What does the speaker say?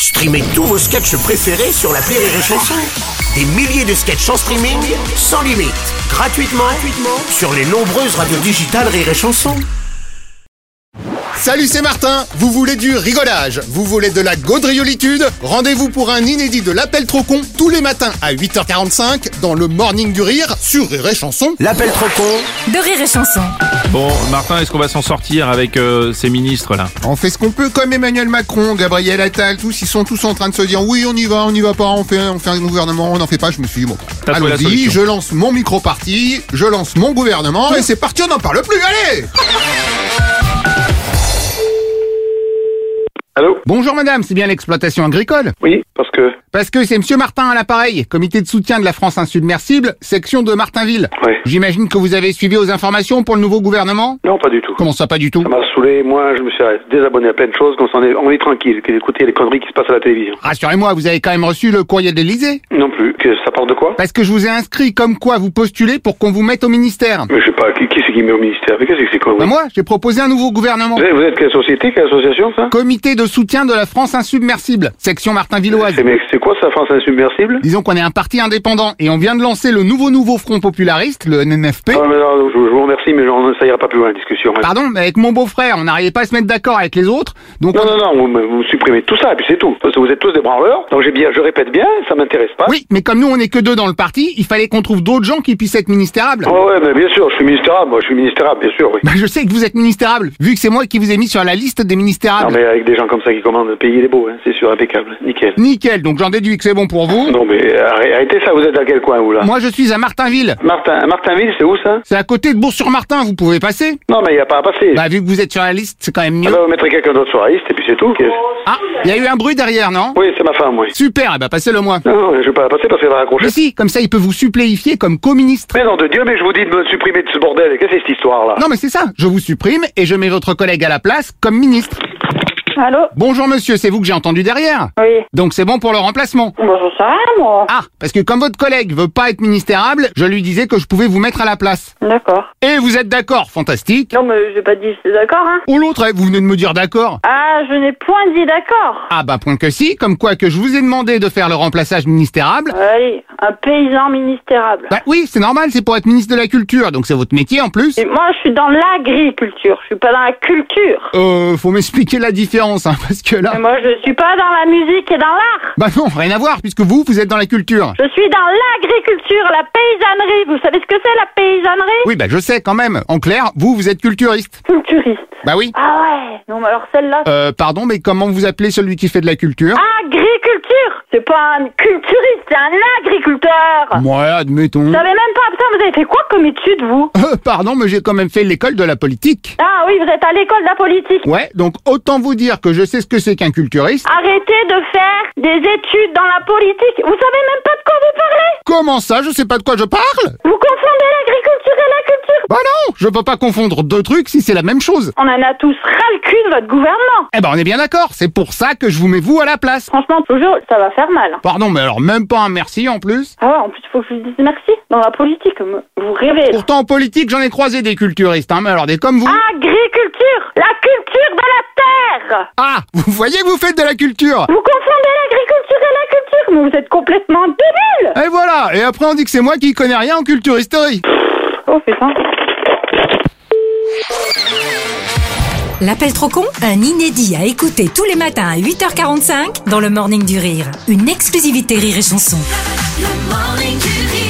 Streamez tous vos sketchs préférés sur l'appli Rire et Chanson. Des milliers de sketchs en streaming, sans limite, gratuitement sur les nombreuses radios digitales Rire et Chanson. Salut, c'est Martin. Vous voulez du rigolage, vous voulez de la gaudriolitude? Rendez-vous pour un inédit de l'Appel trop con tous les matins à 8h45 dans le Morning du Rire sur Rire et Chanson. L'Appel trop con de Rire et Chanson. Bon, Martin, est-ce qu'on va s'en sortir avec ces ministres là? On fait ce qu'on peut, comme Emmanuel Macron, Gabriel Attal, tous, ils sont tous en train de se dire oui, on y va pas, on fait un gouvernement, on n'en fait pas. Je me suis dit bon, T'as trouvé la allons-y, solution. je lance mon micro-parti, je lance mon gouvernement et c'est parti, on n'en parle plus, allez! Allô? Bonjour madame, c'est bien l'exploitation agricole? Oui, Parce que c'est monsieur Martin à l'appareil, comité de soutien de la France insubmersible, section de Martinville. Ouais. J'imagine que vous avez suivi aux informations pour le nouveau gouvernement? Non, pas du tout. Comment ça, pas du tout? Ça m'a saoulé. Moi, je me suis désabonné à plein de choses, on est tranquille, d'écouter les conneries qui se passent à la télévision. Rassurez-moi, vous avez quand même reçu le courrier de l'Élysée? Non plus. Ça parle de quoi? Parce que je vous ai inscrit comme quoi vous postulez pour qu'on vous mette au ministère. Mais je sais pas, qui c'est qui met au ministère? Mais qu'est-ce que c'est quoi? Bah moi, j'ai proposé un nouveau gouvernement. Vous êtes quelle société, quelle association, ça? Comité de soutien de la France insubmersible, section Martinvilloise. C'est quoi ça, France insubmersible? Disons qu'on est un parti indépendant et on vient de lancer le nouveau Front Populariste, le NNFP. Ah, mais non, je vous remercie, mais ça ira pas plus loin la discussion. Ouais. Pardon, mais avec mon beau-frère, on n'arrivait pas à se mettre d'accord avec les autres, donc... Non, vous supprimez tout ça, et puis c'est tout. Parce que vous êtes tous des branleurs, donc je répète bien, ça m'intéresse pas. Oui, mais comme nous on est que deux dans le parti, il fallait qu'on trouve d'autres gens qui puissent être ministérables. Ouais, mais bien sûr, je suis ministérable, bien sûr, oui. Bah je sais que vous êtes ministérable, vu que c'est moi qui vous ai mis sur la liste des ministérables. Non, mais avec des gens comme ça qui commandent, le pays il est beau, hein, c'est sûr, impeccable, nickel. Nickel, donc j'en déduis que c'est bon pour vous. Non, mais arrêtez ça, vous êtes à quel coin, vous, là? Moi je suis à Martinville. Martinville, c'est où, ça? C'est à côté de Bourg-sur-Martin, vous pouvez passer? Non, mais il n'y a pas à passer. Bah vu que vous êtes sur la liste, c'est quand même mieux. Vous mettrez quelqu'un d'autre sur la liste, et puis c'est tout. Ah, il y a eu un bruit derrière, non? Oui, c'est ma femme, oui. Super, eh bah passez-le moi. Non, je vais pas la passer parce qu'elle va raccrocher. Mais si, comme ça il peut vous suppléifier comme co-ministre. Mais non, de Dieu, mais je vous dis de me supprimer de ce bordel. Qu'est-ce que c'est cette histoire-là? Non mais c'est ça, je vous supprime et je mets votre collègue à la place comme ministre. Allô? Bonjour monsieur, c'est vous que j'ai entendu derrière? Oui. Donc c'est bon pour le remplacement? Bon, j'en sais rien, moi. Ah, parce que comme votre collègue veut pas être ministérable, je lui disais que je pouvais vous mettre à la place. D'accord. Et vous êtes d'accord, fantastique. Non, mais j'ai pas dit c'est d'accord, hein. Ou l'autre, vous venez de me dire d'accord. Ah, je n'ai point dit d'accord. Ah bah point que si, comme quoi que je vous ai demandé de faire le remplaçage ministérable. Allez, un paysan ministérable. Bah oui, c'est normal, c'est pour être ministre de la culture, donc c'est votre métier en plus. Et moi, je suis dans l'agriculture, je suis pas dans la culture. Faut m'expliquer la différence, hein, parce que là... Et moi, je suis pas dans la musique et dans l'art. Bah non, rien à voir, puisque vous êtes dans la culture. Je suis dans l'agriculture, la paysannerie. Vous savez ce que c'est, la paysannerie? Oui, bah je sais quand même. En clair, vous êtes culturiste. Culturiste. Bah oui. Ah ouais. Non, mais alors celle-là... Pardon, mais comment vous appelez celui qui fait de la culture? Agriculture. C'est pas un culturiste, c'est un agriculteur. Ouais, admettons. Vous savez même pas, putain, vous avez fait quoi comme étude, vous? Pardon, mais j'ai quand même fait l'école de la politique. Ah oui, vous êtes à l'école de la politique. Ouais, donc autant vous dire que je sais ce que c'est qu'un culturiste. Arrêtez de faire des études dans la politique. Vous savez même pas de quoi vous parlez. Comment ça, je sais pas de quoi je parle? Vous confondez l'agriculture et la culture. Bah non, je peux pas confondre deux trucs si c'est la même chose. On en a tous ras le cul de votre gouvernement. Eh ben on est bien d'accord, c'est pour ça que je vous mets vous à la place. Franchement, toujours, ça va faire mal. Pardon, mais alors même pas un merci en plus. Ah ouais, en plus, faut que je vous dise merci. Dans la politique, vous rêvez. Là. Pourtant en politique j'en ai croisé des culturistes, hein, mais alors des comme vous. Agriculture, la culture de la terre. Ah, vous voyez que vous faites de la culture. Vous confondez l'agriculture et la culture, mais vous êtes complètement débile. Et voilà, et après on dit que c'est moi qui connais rien en culturisterie. Oh putain. L'appel trop con, un inédit à écouter tous les matins à 8h45 dans le Morning du Rire. Une exclusivité Rire et Chanson. Le Morning du Rire.